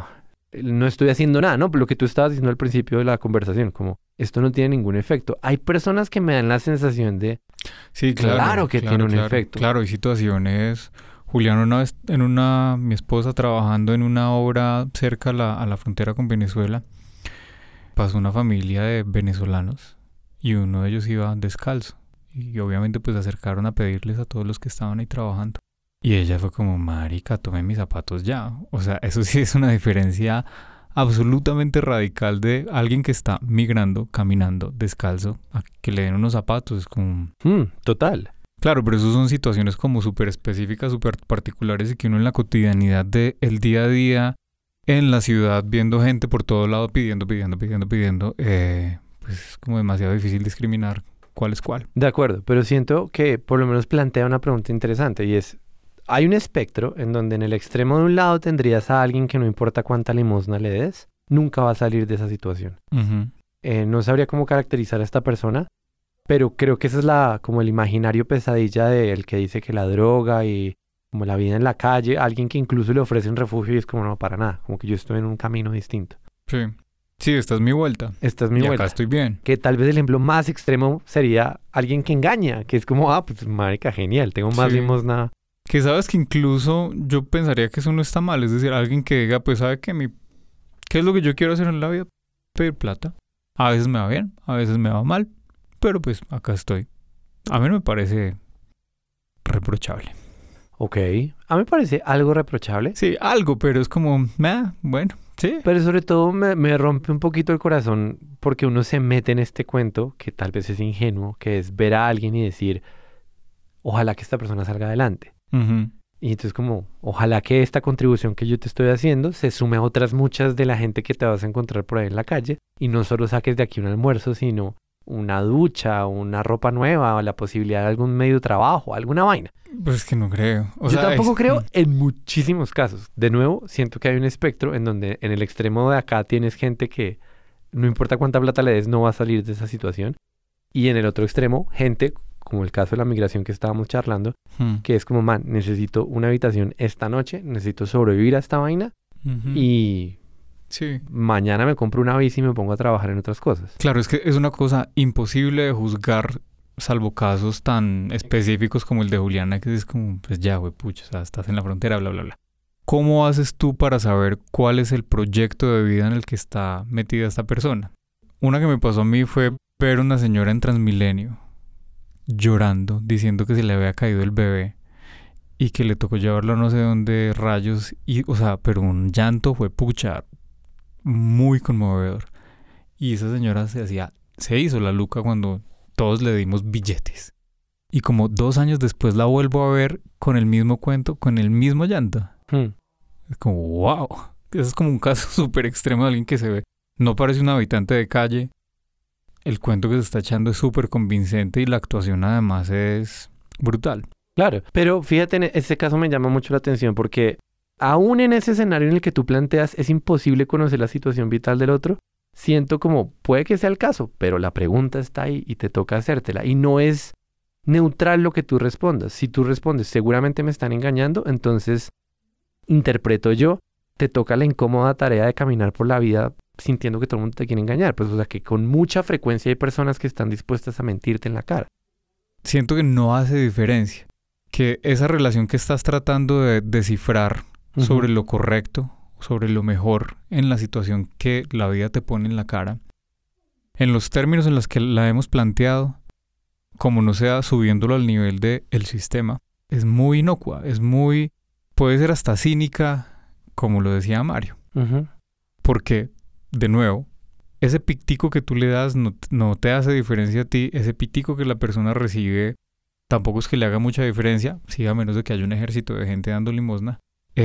no estoy haciendo nada, ¿no? Lo que tú estabas diciendo al principio de la conversación, como, esto no tiene ningún efecto. Hay personas que me dan la sensación de, Sí, claro. Claro que tiene un efecto. Claro, hay situaciones. Julián, una vez mi esposa trabajando en una obra cerca a la frontera con Venezuela, pasó una familia de venezolanos y uno de ellos iba descalzo. Y obviamente pues se acercaron a pedirles a todos los que estaban ahí trabajando. Y ella fue como, marica, tome mis zapatos ya. O sea, eso sí es una diferencia absolutamente radical de alguien que está migrando, caminando, descalzo, a que le den unos zapatos. Es como... total. Claro, pero eso son situaciones como súper específicas, súper particulares y que uno en la cotidianidad del día a día en la ciudad, viendo gente por todo lado pidiendo, pues es como demasiado difícil discriminar cuál es cuál. De acuerdo, pero siento que por lo menos plantea una pregunta interesante y es, hay un espectro en donde en el extremo de un lado tendrías a alguien que no importa cuánta limosna le des, nunca va a salir de esa situación. Uh-huh. No sabría cómo caracterizar a esta persona, pero creo que esa es como el imaginario pesadilla del que dice que la droga y como la vida en la calle, alguien que incluso le ofrece un refugio y es como no, para nada, como que yo estoy en un camino distinto. Sí. Sí, esta es mi vuelta. Esta es mi y vuelta. acá estoy bien. Que tal vez el ejemplo más extremo sería alguien que engaña, que es como, pues marica, genial, tengo más Sí. limosna. Que sabes que incluso yo pensaría que eso no está mal. Es decir, alguien que diga, pues sabe que ¿qué es lo que yo quiero hacer en la vida? Pedir plata. A veces me va bien, a veces me va mal. pero pues acá estoy. A mí no me parece reprochable. Ok. A mí me parece algo reprochable. Sí, algo, pero es como, bueno, sí. Pero sobre todo me rompe un poquito el corazón porque uno se mete en este cuento que tal vez es ingenuo, que es ver a alguien y decir, ojalá que esta persona salga adelante. Ujú. Y entonces como, ojalá que esta contribución que yo te estoy haciendo se sume a otras muchas de la gente que te vas a encontrar por ahí en la calle y no solo saques de aquí un almuerzo, sino una ducha, una ropa nueva o la posibilidad de algún medio de trabajo, alguna vaina. Pues es que no creo. Yo tampoco creo en muchísimos casos. De nuevo, siento que hay un espectro en donde en el extremo de acá tienes gente que no importa cuánta plata le des, no va a salir de esa situación. Y en el otro extremo, gente, como el caso de la migración que estábamos charlando, que es como, man, necesito una habitación esta noche, necesito sobrevivir a esta vaina y sí. Mañana me compro una bici y me pongo a trabajar en otras cosas. Claro, es que es una cosa imposible de juzgar, salvo casos tan específicos como el de Juliana, que es como, pues ya, güey, pucha, o sea, estás en la frontera, bla, bla, bla. ¿Cómo haces tú para saber cuál es el proyecto de vida en el que está metida esta persona? Una que me pasó a mí fue ver a una señora en Transmilenio llorando, diciendo que se le había caído el bebé y que le tocó llevarlo a no sé dónde rayos, y, o sea, pero un llanto fue pucha, muy conmovedor. Y esa señora se hizo la luca cuando todos le dimos billetes. Y como 2 años después la vuelvo a ver con el mismo cuento, con el mismo llanto. Es como, wow. Eso es como un caso súper extremo de alguien que se ve. No parece un habitante de calle. El cuento que se está echando es súper convincente y la actuación además es brutal. Claro, pero fíjate, en este caso me llama mucho la atención porque aún en ese escenario en el que tú planteas es imposible conocer la situación vital del otro. Siento como, puede que sea el caso, pero la pregunta está ahí y te toca hacértela. Y no es neutral lo que tú respondas. Si tú respondes, seguramente me están engañando, entonces interpreto yo, te toca la incómoda tarea de caminar por la vida sintiendo que todo el mundo te quiere engañar. Pues o sea que con mucha frecuencia hay personas que están dispuestas a mentirte en la cara. Siento que no hace diferencia. Que esa relación que estás tratando de descifrar sobre lo correcto, sobre lo mejor en la situación que la vida te pone en la cara, en los términos en los que la hemos planteado, como no sea subiéndolo al nivel del sistema, es muy inocua, puede ser hasta cínica, como lo decía Mario. Porque, de nuevo, ese pitico que tú le das no te hace diferencia a ti, ese pitico que la persona recibe tampoco es que le haga mucha diferencia, sí, a menos de que haya un ejército de gente dando limosna.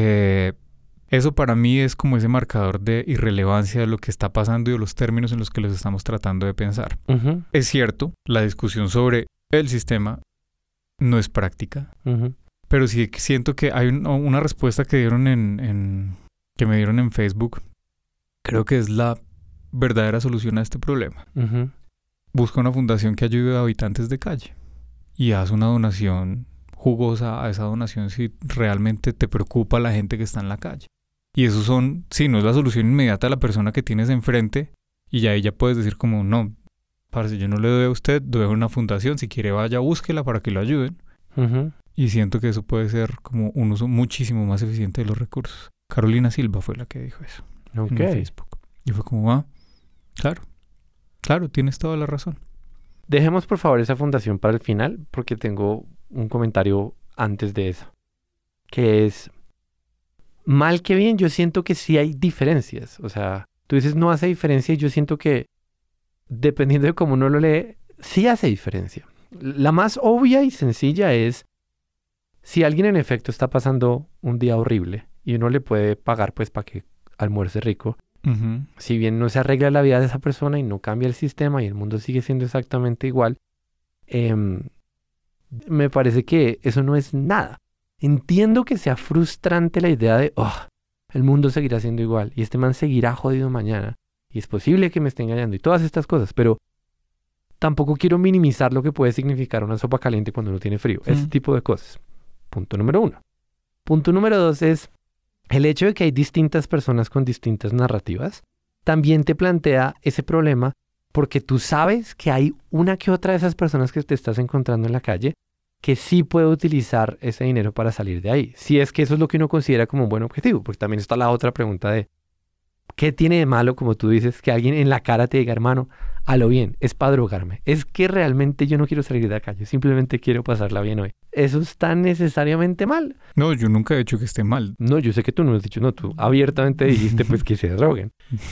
Eso para mí es como ese marcador de irrelevancia de lo que está pasando y de los términos en los que los estamos tratando de pensar. Es cierto, la discusión sobre el sistema no es práctica, pero sí siento que hay una respuesta que dieron que me dieron en Facebook. Creo que es la verdadera solución a este problema. Busca una fundación que ayude a habitantes de calle y haz una donación jugosa a esa donación si realmente te preocupa la gente que está en la calle. Y eso no es la solución inmediata a la persona que tienes enfrente y ya ahí ya puedes decir como, no, parce, yo no le doy a usted, doy a una fundación, si quiere vaya, búsquela para que lo ayuden. Y siento que eso puede ser como un uso muchísimo más eficiente de los recursos. Carolina Silva fue la que dijo eso en Facebook. Y fue como, claro, tienes toda la razón. Dejemos por favor esa fundación para el final porque tengo un comentario antes de eso. Que es, mal que bien, yo siento que sí hay diferencias. O sea, tú dices no hace diferencia y yo siento que dependiendo de cómo uno lo lee, sí hace diferencia. La más obvia y sencilla es si alguien en efecto está pasando un día horrible y uno le puede pagar pues para que almuerce rico. Si bien no se arregla la vida de esa persona y no cambia el sistema y el mundo sigue siendo exactamente igual, me parece que eso no es nada. Entiendo que sea frustrante la idea de, el mundo seguirá siendo igual y este man seguirá jodido mañana y es posible que me esté engañando y todas estas cosas, pero tampoco quiero minimizar lo que puede significar una sopa caliente cuando uno tiene frío. Ese tipo de cosas. Punto número 1. Punto número 2 es el hecho de que hay distintas personas con distintas narrativas. También te plantea ese problema porque tú sabes que hay una que otra de esas personas que te estás encontrando en la calle que sí puede utilizar ese dinero para salir de ahí. Si es que eso es lo que uno considera como un buen objetivo, porque también está la otra pregunta de ¿Qué tiene de malo, como tú dices, que alguien en la cara te diga, hermano, a lo bien, es para drogarme? Es que realmente yo no quiero salir de acá, yo simplemente quiero pasarla bien hoy. ¿Eso está necesariamente mal? No, yo nunca he dicho que esté mal. No, yo sé que tú no lo has dicho, no, tú abiertamente dijiste pues que se droguen.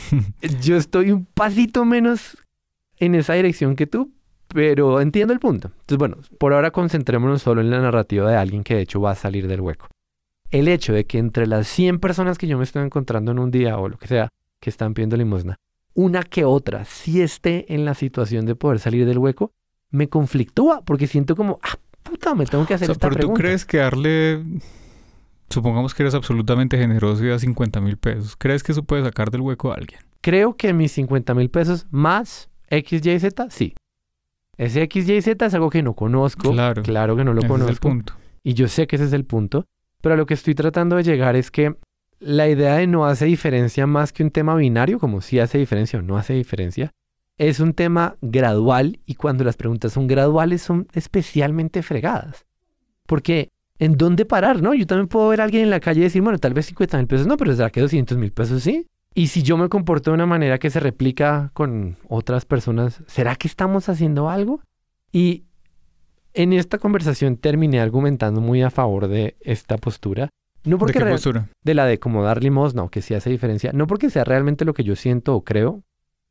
Yo estoy un pasito menos en esa dirección que tú, pero entiendo el punto. Entonces, bueno, por ahora concentrémonos solo en la narrativa de alguien que de hecho va a salir del hueco. El hecho de que entre las 100 personas que yo me estoy encontrando en un día o lo que sea, que están pidiendo limosna, una que otra sí esté en la situación de poder salir del hueco, me conflictúa porque siento como, puta, me tengo que hacer esta pero pregunta. ¿tú crees que darle, supongamos que eres absolutamente generoso y das 50,000 pesos, ¿crees que eso puede sacar del hueco a alguien? Creo que mis 50,000 pesos más X, Y, Z, sí. Ese X, Y, Z es algo que no conozco. Claro que no lo conozco. Ese es el punto. Y yo sé que ese es el punto. Pero a lo que estoy tratando de llegar es que la idea de no hace diferencia más que un tema binario, como si hace diferencia o no hace diferencia, es un tema gradual y cuando las preguntas son graduales son especialmente fregadas. Porque ¿en dónde parar, no? Yo también puedo ver a alguien en la calle y decir, bueno, tal vez 50,000 pesos no, pero ¿será que 200,000 pesos sí? Y si yo me comporto de una manera que se replica con otras personas, ¿será que estamos haciendo algo? Y en esta conversación terminé argumentando muy a favor de esta postura. No porque ¿De qué postura? De la de como dar limosna o que sí hace diferencia. No porque sea realmente lo que yo siento o creo.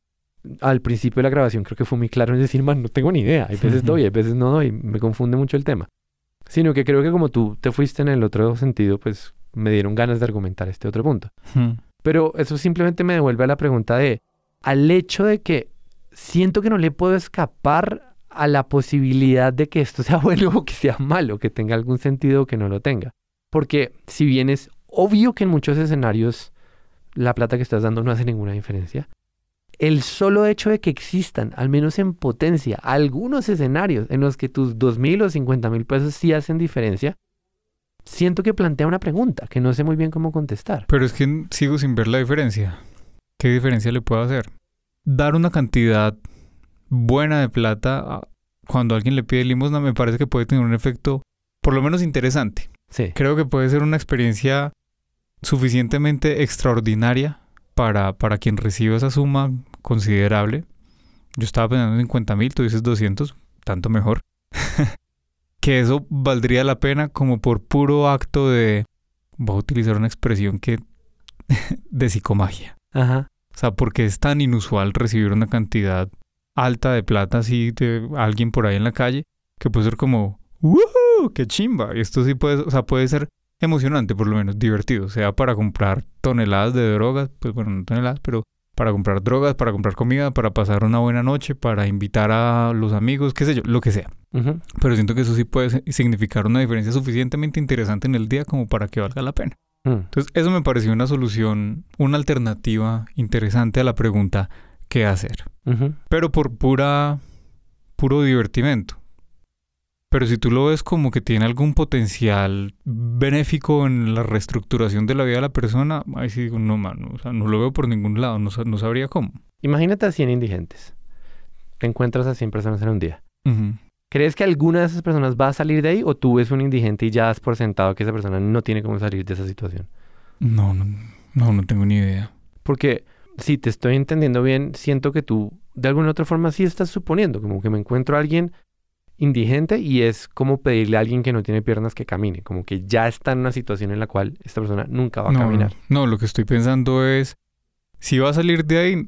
Al principio de la grabación creo que fue muy claro en decir, man, no tengo ni idea. Hay veces doy, hay veces no doy. Me confunde mucho el tema. Sino que creo que como tú te fuiste en el otro sentido, pues me dieron ganas de argumentar este otro punto. Pero eso simplemente me devuelve a la pregunta al hecho de que siento que no le puedo escapar a la posibilidad de que esto sea bueno o que sea malo, que tenga algún sentido o que no lo tenga. Porque si bien es obvio que en muchos escenarios la plata que estás dando no hace ninguna diferencia, el solo hecho de que existan, al menos en potencia, algunos escenarios en los que tus 2,000 o 50,000 pesos sí hacen diferencia, siento que plantea una pregunta que no sé muy bien cómo contestar. Pero es que sigo sin ver la diferencia. ¿Qué diferencia le puedo hacer? Dar una cantidad buena de plata cuando alguien le pide limosna me parece que puede tener un efecto por lo menos interesante. Sí. Creo que puede ser una experiencia suficientemente extraordinaria para quien reciba esa suma considerable. Yo estaba pensando en 50,000, tú dices 200, tanto mejor. Que eso valdría la pena como por puro acto de, voy a utilizar una expresión de psicomagia. Ajá. O sea, porque es tan inusual recibir una cantidad alta de plata así de alguien por ahí en la calle, que puede ser como, ¡woohoo! ¡Qué chimba! Y esto sí puede ser emocionante, por lo menos, divertido. Sea para comprar toneladas de drogas, pues bueno, no toneladas, pero para comprar drogas, para comprar comida, para pasar una buena noche, para invitar a los amigos, qué sé yo, lo que sea. Uh-huh. Pero siento que eso sí puede significar una diferencia suficientemente interesante en el día como para que valga la pena. Entonces, eso me pareció una solución, una alternativa interesante a la pregunta ¿qué hacer? Uh-huh. Pero por puro divertimento. Pero si tú lo ves como que tiene algún potencial benéfico en la reestructuración de la vida de la persona, ahí sí digo, no, mano, o sea, no lo veo por ningún lado, no sabría cómo. Imagínate a 100 indigentes. Te encuentras a 100 personas en un día. Uh-huh. ¿Crees que alguna de esas personas va a salir de ahí o tú ves un indigente y ya has por sentado que esa persona no tiene cómo salir de esa situación? No tengo ni idea. Porque si te estoy entendiendo bien, siento que tú de alguna otra forma sí estás suponiendo, como que me encuentro a alguien indigente y es como pedirle a alguien que no tiene piernas que camine, como que ya está en una situación en la cual esta persona nunca va a caminar. No, lo que estoy pensando es, si va a salir de ahí,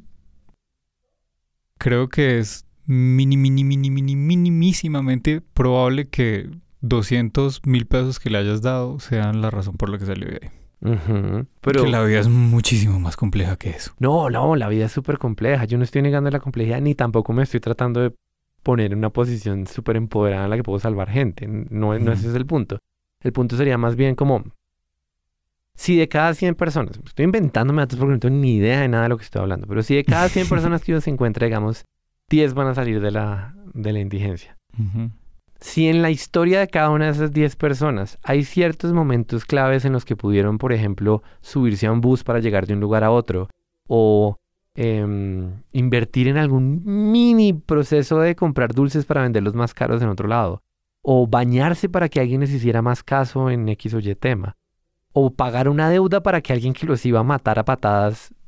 creo que es minimísimamente probable que 200,000 pesos que le hayas dado sean la razón por la que salió de ahí. Uh-huh. Pero porque la vida es muchísimo más compleja que eso. No, la vida es súper compleja. Yo no estoy negando la complejidad ni tampoco me estoy tratando de poner en una posición súper empoderada en la que puedo salvar gente. No ese es el punto. El punto sería más bien como, si de cada 100 personas, estoy inventándome datos porque no tengo ni idea de nada de lo que estoy hablando, pero si de cada 100 personas que uno se encuentra, digamos, 10 van a salir de la indigencia. Uh-huh. Si en la historia de cada una de esas 10 personas hay ciertos momentos claves en los que pudieron, por ejemplo, subirse a un bus para llegar de un lugar a otro, o invertir en algún mini proceso de comprar dulces para venderlos más caros en otro lado, o bañarse para que alguien les hiciera más caso en X o Y tema, o pagar una deuda para que alguien que los iba a matar a patadas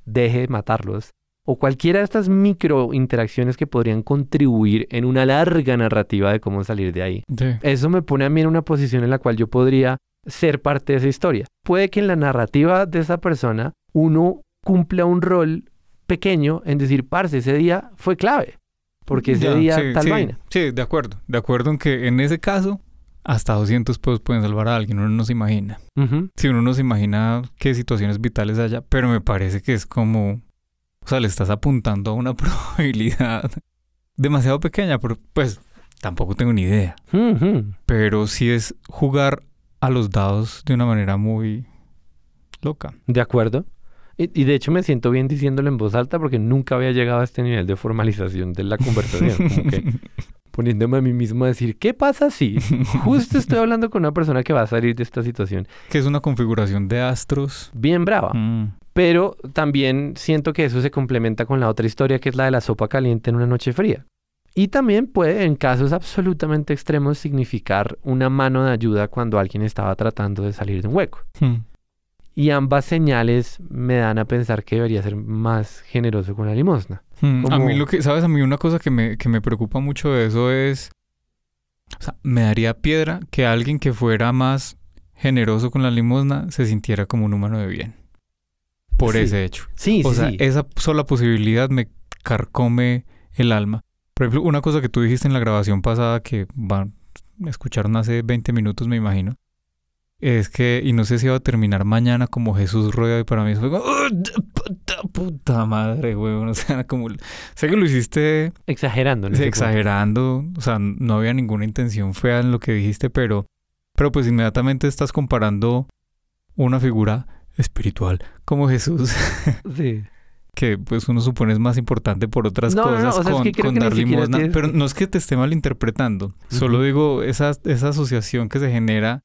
deje de matarlos, o cualquiera de estas micro interacciones que podrían contribuir en una larga narrativa de cómo salir de ahí. Sí. Eso me pone a mí en una posición en la cual yo podría ser parte de esa historia. Puede que en la narrativa de esa persona uno cumpla un rol pequeño en decir, parce, ese día fue clave, porque ese día tal vaina. Sí, de acuerdo en que en ese caso hasta 200 pesos pueden salvar a alguien, uno no se imagina. Si uno no se imagina qué situaciones vitales haya, pero me parece que es como, o sea, le estás apuntando a una probabilidad demasiado pequeña, pero pues tampoco tengo ni idea. Pero sí es jugar a los dados de una manera muy loca. De acuerdo. Y de hecho me siento bien diciéndolo en voz alta porque nunca había llegado a este nivel de formalización de la conversación. Como que poniéndome a mí mismo a decir, ¿qué pasa si justo estoy hablando con una persona que va a salir de esta situación? Que es una configuración de astros bien brava. Pero también siento que eso se complementa con la otra historia, que es la de la sopa caliente en una noche fría. Y también puede, en casos absolutamente extremos, significar una mano de ayuda cuando alguien estaba tratando de salir de un hueco. Y ambas señales me dan a pensar que debería ser más generoso con la limosna. A mí ¿sabes? A mí una cosa que me preocupa mucho de eso es, o sea, me daría piedra que alguien que fuera más generoso con la limosna se sintiera como un humano de bien. Por ese hecho. O sea, esa sola posibilidad me carcome el alma. Por ejemplo, una cosa que tú dijiste en la grabación pasada que escucharon hace 20 minutos, me imagino, es que, y no sé si va a terminar mañana como Jesús rueda, y para mí eso fue como, puta madre, güey. O sea, como, sé que lo hiciste exagerando. Exagerando, o sea, no había ninguna intención fea en lo que dijiste, pero pues inmediatamente estás comparando una figura espiritual como Jesús. Sí. Que pues uno supone es más importante por otras cosas, o sea, con dar limosna. Pero no es que te esté malinterpretando. Solo digo, esa asociación que se genera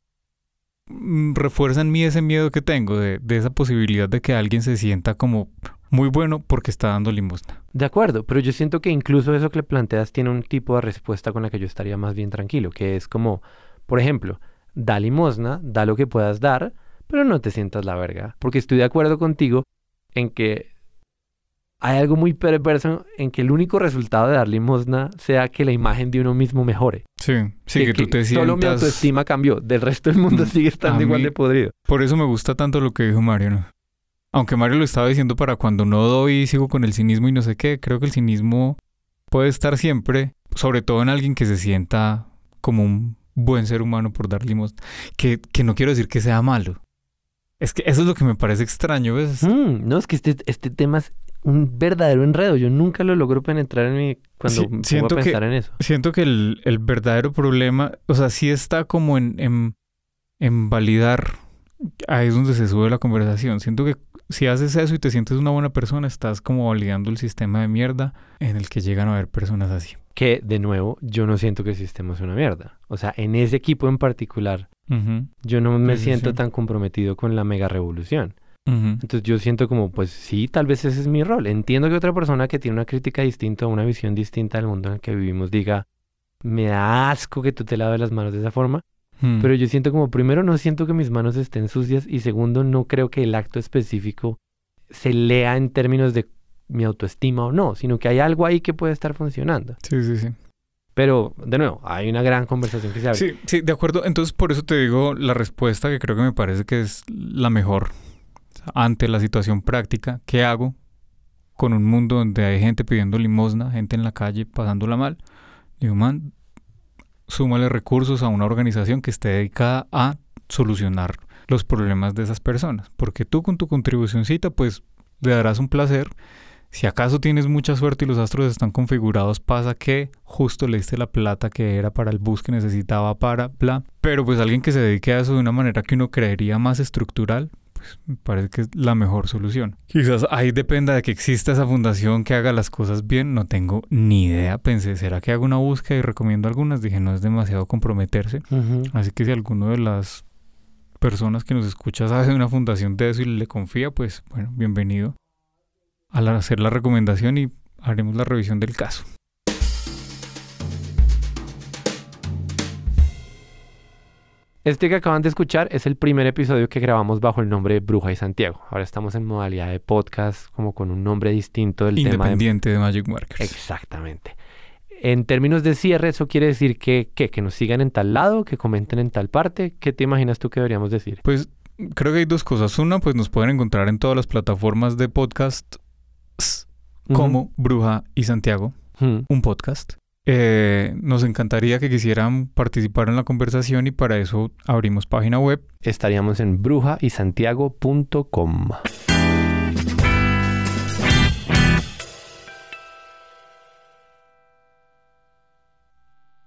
refuerza en mí ese miedo que tengo de esa posibilidad de que alguien se sienta como muy bueno porque está dando limosna. De acuerdo, pero yo siento que incluso eso que le planteas tiene un tipo de respuesta con la que yo estaría más bien tranquilo, que es como, por ejemplo, da limosna, da lo que puedas dar, pero no te sientas la verga. Porque estoy de acuerdo contigo en que hay algo muy perverso en que el único resultado de dar limosna sea que la imagen de uno mismo mejore. Sí, que tú te sientas... Solo mi autoestima cambió. Del resto del mundo sigue estando igual de podrido. Por eso me gusta tanto lo que dijo Mario, ¿no? Aunque Mario lo estaba diciendo para cuando no doy y sigo con el cinismo y no sé qué. Creo que el cinismo puede estar siempre, sobre todo en alguien que se sienta como un buen ser humano por dar limosna. Que no quiero decir que sea malo. Es que eso es lo que me parece extraño, ¿ves? No, es que este tema es un verdadero enredo. Yo nunca lo logro penetrar en mí cuando me pongo a pensar en eso. Siento que el verdadero problema, o sea, sí está como en validar, ahí es donde se sube la conversación. Siento que si haces eso y te sientes una buena persona, estás como validando el sistema de mierda en el que llegan a haber personas así. Que, de nuevo, yo no siento que el sistema es una mierda. O sea, en ese equipo en particular, yo no me siento tan comprometido con la mega revolución. Entonces yo siento como, pues sí, tal vez ese es mi rol. Entiendo que otra persona que tiene una crítica distinta, una visión distinta del mundo en el que vivimos diga, me da asco que tú te laves las manos de esa forma. Pero yo siento como, primero, no siento que mis manos estén sucias, y segundo, no creo que el acto específico se lea en términos de mi autoestima o no, sino que hay algo ahí que puede estar funcionando. Sí. Pero, de nuevo, hay una gran conversación que se abre. Sí, de acuerdo. Entonces, por eso te digo la respuesta que creo que me parece que es la mejor ante la situación práctica. ¿Qué hago con un mundo donde hay gente pidiendo limosna, gente en la calle pasándola mal? Digo, man, súmale recursos a una organización que esté dedicada a solucionar los problemas de esas personas. Porque tú con tu contribucioncita, pues, le darás un placer. Si acaso tienes mucha suerte y los astros están configurados, pasa que justo le diste la plata que era para el bus que necesitaba para bla. Pero pues alguien que se dedique a eso de una manera que uno creería más estructural, pues me parece que es la mejor solución. Quizás ahí dependa de que exista esa fundación que haga las cosas bien. No tengo ni idea. Pensé, ¿será que hago una búsqueda y recomiendo algunas? Dije, no es demasiado comprometerse. Así que si alguno de las personas que nos escucha sabe de una fundación de eso y le confía, pues bueno, bienvenido al hacer la recomendación y haremos la revisión del caso. Este que acaban de escuchar es el primer episodio que grabamos bajo el nombre de Bruja y Santiago. Ahora estamos en modalidad de podcast, como con un nombre distinto del Independiente de Magic Markers. Exactamente. En términos de cierre, ¿eso quiere decir que nos sigan en tal lado, que comenten en tal parte? ¿Qué te imaginas tú que deberíamos decir? Pues creo que hay dos cosas. Una, pues nos pueden encontrar en todas las plataformas de podcast como Bruja y Santiago, un podcast. Nos encantaría que quisieran participar en la conversación y para eso abrimos página web. Estaríamos en brujaysantiago.com.